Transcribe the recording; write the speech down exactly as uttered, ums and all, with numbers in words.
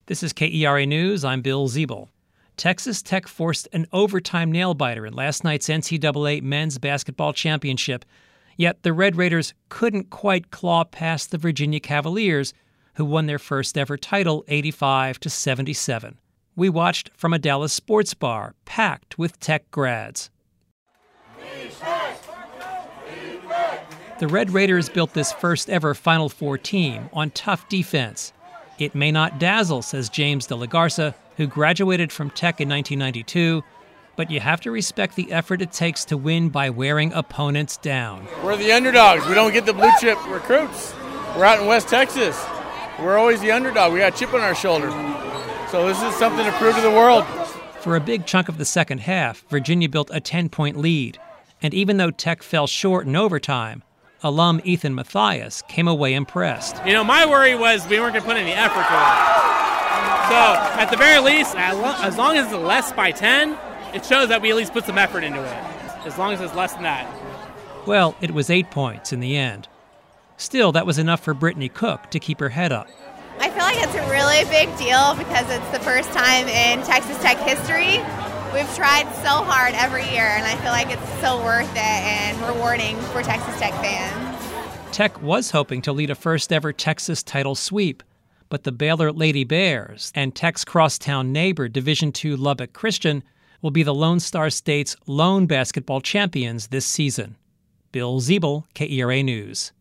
This is K E R A News. I'm Bill Ziebel. Texas Tech forced an overtime nail-biter in last night's N C double A men's basketball championship, yet the Red Raiders couldn't quite claw past the Virginia Cavaliers, who won their first-ever title eighty-five to seventy-seven. We watched from a Dallas sports bar packed with Tech grads. The Red Raiders built this first-ever Final Four team on tough defense. It may not dazzle, says James De La Garza, who graduated from Tech in nineteen ninety-two, but you have to respect the effort it takes to win by wearing opponents down. We're the underdogs. We don't get the blue chip recruits. We're out in West Texas. We're always the underdog. We got a chip on our shoulder. So this is something to prove to the world. For a big chunk of the second half, Virginia built a ten-point lead. And even though Tech fell short in overtime, alum Ethan Mathias came away impressed. You know, my worry was we weren't going to put any effort to it. So, at the very least, as long as it's less by ten, it shows that we at least put some effort into it. As long as it's less than that. Well, it was eight points in the end. Still, that was enough for Brittany Cook to keep her head up. I feel like it's a really big deal because it's the first time in Texas Tech history. We've tried so hard every year, and I feel like it's so worth it and rewarding for Texas Tech fans. Tech was hoping to lead a first-ever Texas title sweep, but the Baylor Lady Bears and Tech's crosstown neighbor Division two Lubbock Christian will be the Lone Star State's lone basketball champions this season. Bill Ziebel, K E R A News.